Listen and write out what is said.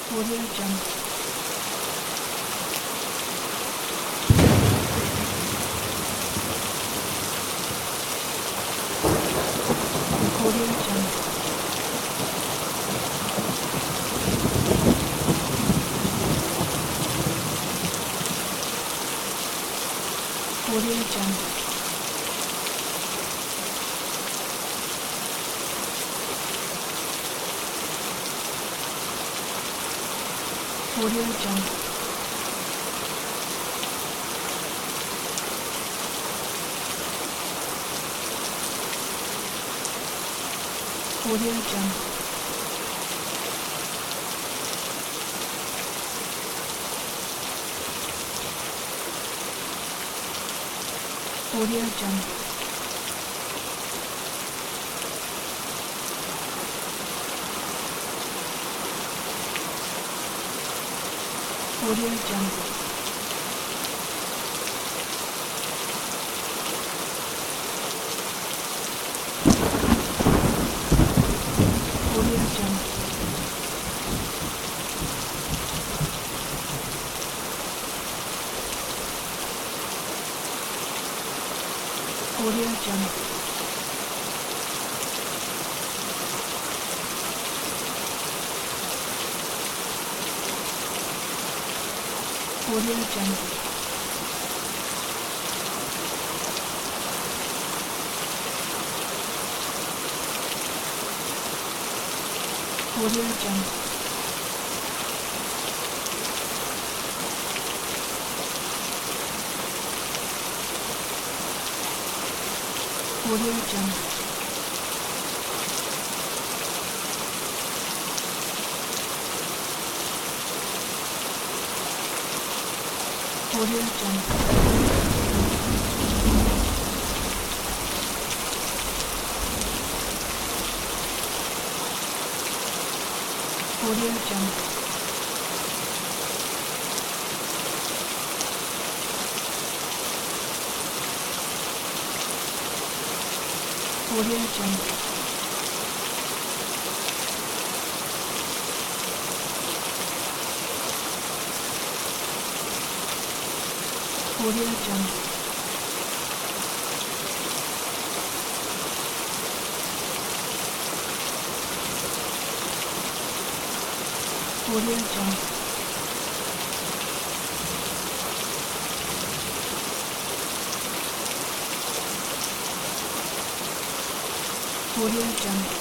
Audio Jungle. Audio Jungle. Audio Jungle. Audio Jungle. Audio Jungle. Audio Jungle. Audio Jungle. Audio Jungle. Audio Jungle. Audio Jungle. Audio Jungle. Audio Jungle. Audio Jungle. Audio Jungle. Audio Jungle. Audio Jungle. Audio Jungle. Audio Jungle.